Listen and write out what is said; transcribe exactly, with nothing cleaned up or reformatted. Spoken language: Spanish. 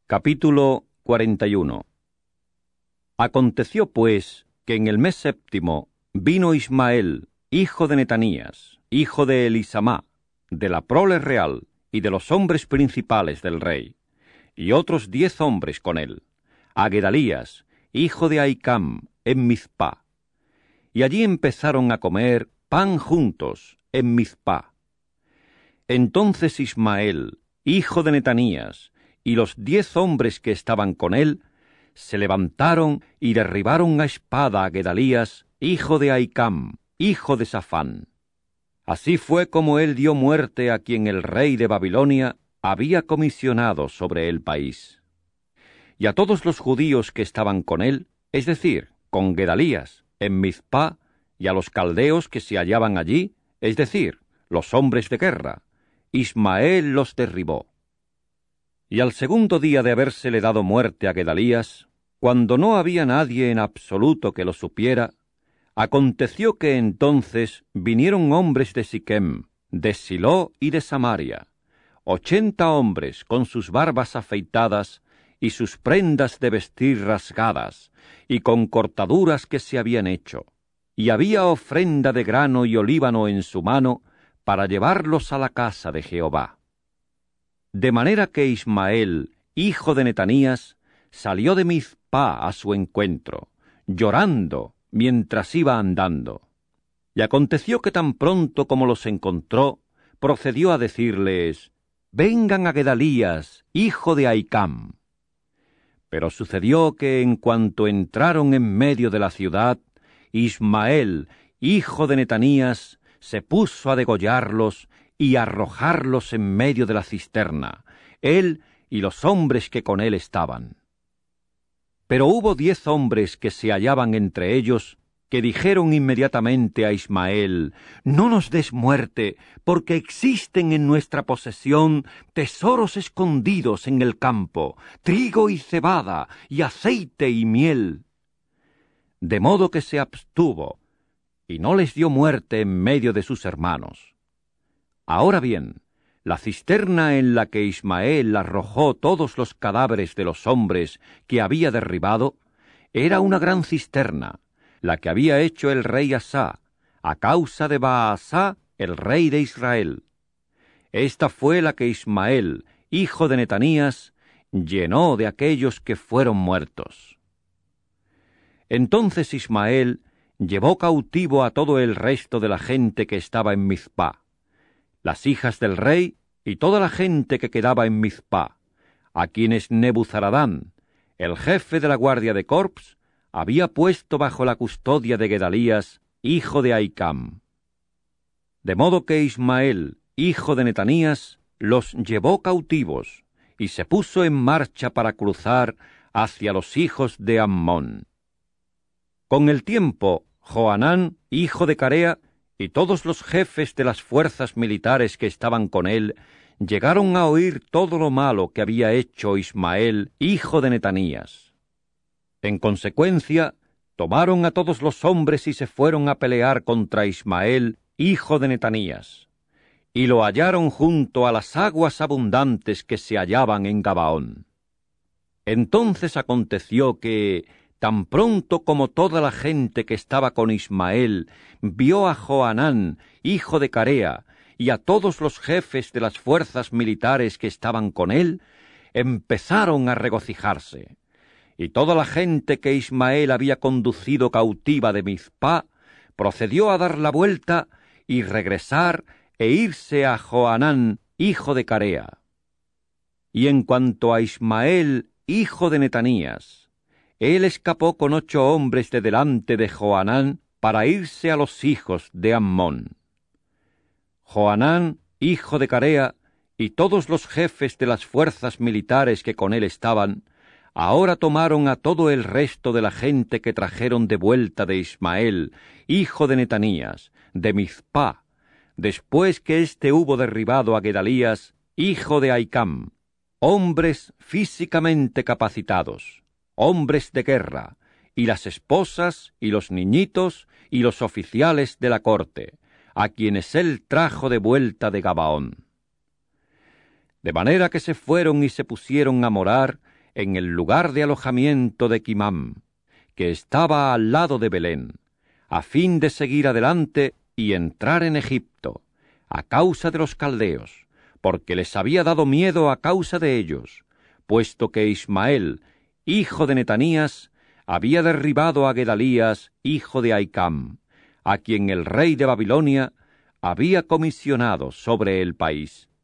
Capítulo cuarenta y uno. Aconteció, pues, que en el mes séptimo vino Ismael, hijo de Netanías, hijo de Elisamá, de la prole real y de los hombres principales del rey, y otros diez hombres con él, a Gedalías, hijo de Ahicam, en Mizpá. Y allí empezaron a comer pan juntos en Mizpá. Entonces Ismael, hijo de Netanías, y los diez hombres que estaban con él, se levantaron y derribaron a espada a Gedalías, hijo de Ahicam, hijo de Safán. Así fue como él dio muerte a quien el rey de Babilonia había comisionado sobre el país. Y a todos los judíos que estaban con él, es decir, con Gedalías, en Mizpá, y a los caldeos que se hallaban allí, es decir, los hombres de guerra, Ismael los derribó. Y al segundo día de habérsele dado muerte a Gedalías, cuando no había nadie en absoluto que lo supiera, aconteció que entonces vinieron hombres de Siquem, de Siló y de Samaria, ochenta hombres con sus barbas afeitadas y sus prendas de vestir rasgadas, y con cortaduras que se habían hecho, y había ofrenda de grano y olíbano en su mano para llevarlos a la casa de Jehová. De manera que Ismael, hijo de Netanías, salió de Mizpá a su encuentro, llorando mientras iba andando. Y aconteció que tan pronto como los encontró, procedió a decirles: «Vengan a Gedalías, hijo de Ahicam». Pero sucedió que en cuanto entraron en medio de la ciudad, Ismael, hijo de Netanías, se puso a degollarlos y a arrojarlos en medio de la cisterna, él y los hombres que con él estaban. Pero hubo diez hombres que se hallaban entre ellos, que dijeron inmediatamente a Ismael: «No nos des muerte, porque existen en nuestra posesión tesoros escondidos en el campo, trigo y cebada, y aceite y miel». De modo que se abstuvo, y no les dio muerte en medio de sus hermanos. Ahora bien, la cisterna en la que Ismael arrojó todos los cadáveres de los hombres que había derribado, era una gran cisterna, la que había hecho el rey Asá, a causa de Baasá, el rey de Israel. Esta fue la que Ismael, hijo de Netanías, llenó de aquellos que fueron muertos. Entonces Ismael llevó cautivo a todo el resto de la gente que estaba en Mizpá, las hijas del rey y toda la gente que quedaba en Mizpá, a quienes Nebuzaradán, el jefe de la guardia de corps, había puesto bajo la custodia de Gedalías, hijo de Ahicam. De modo que Ismael, hijo de Netanías, los llevó cautivos y se puso en marcha para cruzar hacia los hijos de Ammón. Con el tiempo, Johanán, hijo de Carea, y todos los jefes de las fuerzas militares que estaban con él, llegaron a oír todo lo malo que había hecho Ismael, hijo de Netanías. En consecuencia, tomaron a todos los hombres y se fueron a pelear contra Ismael, hijo de Netanías, y lo hallaron junto a las aguas abundantes que se hallaban en Gabaón. Entonces aconteció que, tan pronto como toda la gente que estaba con Ismael vio a Johanán, hijo de Carea, y a todos los jefes de las fuerzas militares que estaban con él, empezaron a regocijarse. Y toda la gente que Ismael había conducido cautiva de Mizpá procedió a dar la vuelta y regresar e irse a Johanán, hijo de Carea. Y en cuanto a Ismael, hijo de Netanías, él escapó con ocho hombres de delante de Johanán para irse a los hijos de Ammón. Johanán, hijo de Carea, y todos los jefes de las fuerzas militares que con él estaban, ahora tomaron a todo el resto de la gente que trajeron de vuelta de Ismael, hijo de Netanías, de Mizpá, después que éste hubo derribado a Gedalías, hijo de Ahicam, hombres físicamente capacitados, hombres de guerra, y las esposas, y los niñitos, y los oficiales de la corte, a quienes él trajo de vuelta de Gabaón. De manera que se fueron y se pusieron a morar en el lugar de alojamiento de Quimam, que estaba al lado de Belén, a fin de seguir adelante y entrar en Egipto, a causa de los caldeos, porque les había dado miedo a causa de ellos, puesto que Ismael, hijo de Netanías, había derribado a Gedalías, hijo de Ahicam, a quien el rey de Babilonia había comisionado sobre el país.